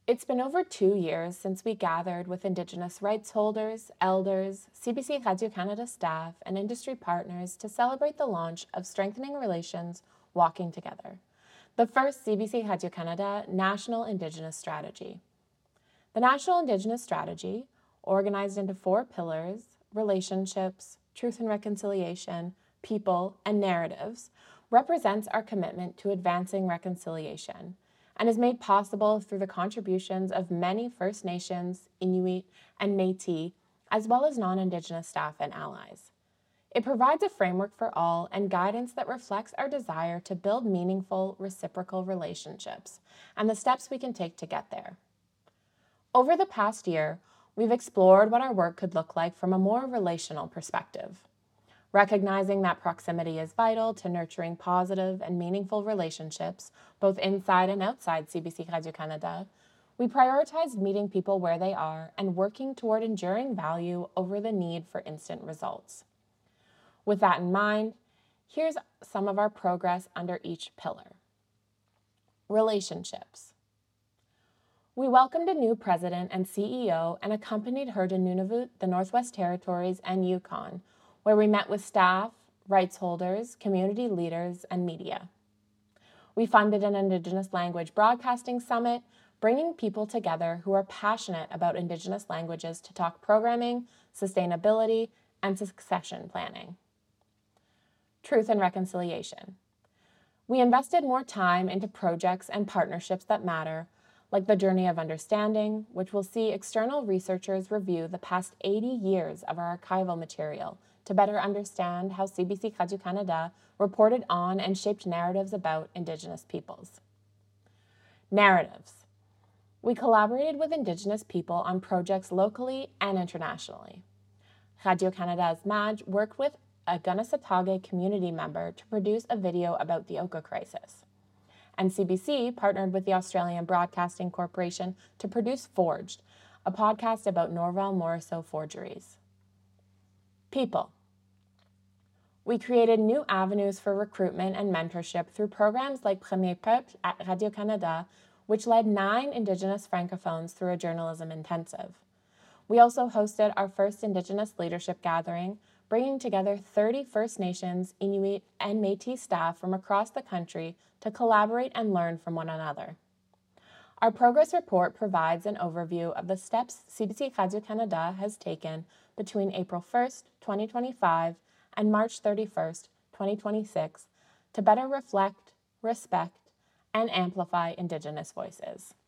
It's been over 2 years since we gathered with Indigenous rights holders, elders, CBC Radio Canada staff, and industry partners to celebrate the launch of Strengthening Relations Walking Together, the first CBC Radio Canada National Indigenous Strategy. The National Indigenous Strategy, organized into 4 pillars, relationships, truth and reconciliation, people, and narratives, represents our commitment to advancing reconciliation and is made possible through the contributions of many First Nations, Inuit, and Métis, as well as non-Indigenous staff and allies. It provides a framework for all and guidance that reflects our desire to build meaningful, reciprocal relationships and the steps we can take to get there. Over the past year, we've explored what our work could look like from a more relational perspective. Recognizing that proximity is vital to nurturing positive and meaningful relationships, both inside and outside CBC Radio Canada, we prioritized meeting people where they are and working toward enduring value over the need for instant results. With that in mind, here's some of our progress under each pillar. Relationships. We welcomed a new president and CEO and accompanied her to Nunavut, the Northwest Territories, and Yukon, where we met with staff, rights holders, community leaders, and media. We funded an Indigenous Language Broadcasting Summit, bringing people together who are passionate about Indigenous languages to talk programming, sustainability, and succession planning. Truth and reconciliation. We invested more time into projects and partnerships that matter, like the Journey of Understanding, which will see external researchers review the past 80 years of our archival material to better understand how CBC Radio Canada reported on and shaped narratives about Indigenous peoples. Narratives. We collaborated with Indigenous people on projects locally and internationally. Radio Canada's Madge worked with a Gunnesatake community member to produce a video about the Oka crisis. And CBC partnered with the Australian Broadcasting Corporation to produce Forged, a podcast about Norval Morrisseau forgeries. People. We created new avenues for recruitment and mentorship through programs like Premier Peuple at Radio Canada, which led 9 Indigenous Francophones through a journalism intensive. We also hosted our first Indigenous leadership gathering, bringing together 30 First Nations, Inuit, and Métis staff from across the country to collaborate and learn from one another. Our progress report provides an overview of the steps CBC Radio Canada has taken between April 1st, 2025 and March 31st, 2026 to better reflect, respect, and amplify Indigenous voices.